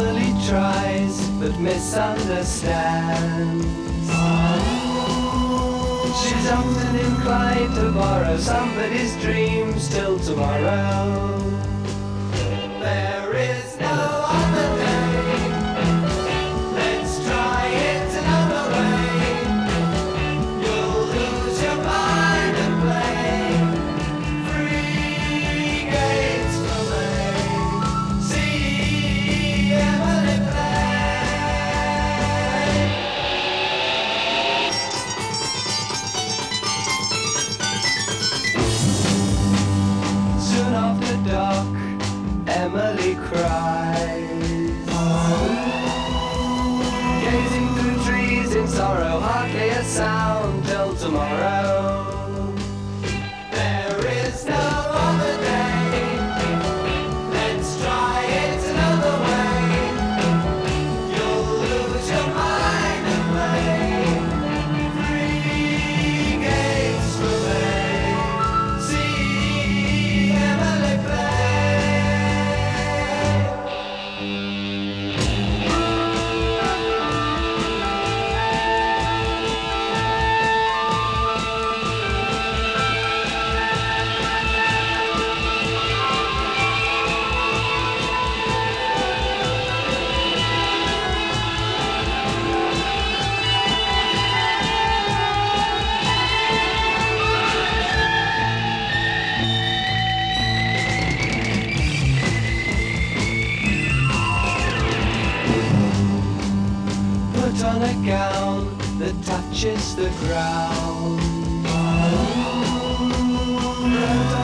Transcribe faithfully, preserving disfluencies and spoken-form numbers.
Emily tries but misunderstands. She's often inclined to borrow somebody's dreams till tomorrow. There is no other day. Let's try it another way. You'll lose your mind and play. Free gates for me. See Emily Soon after dark, Emily cries, gazing through trees in sorrow, hardly a sound till tomorrow. There is no other day. Let's try it another way. You'll lose your mind and play. Free gates for me. See Emily play. Put on a gown that touches the ground. Wrote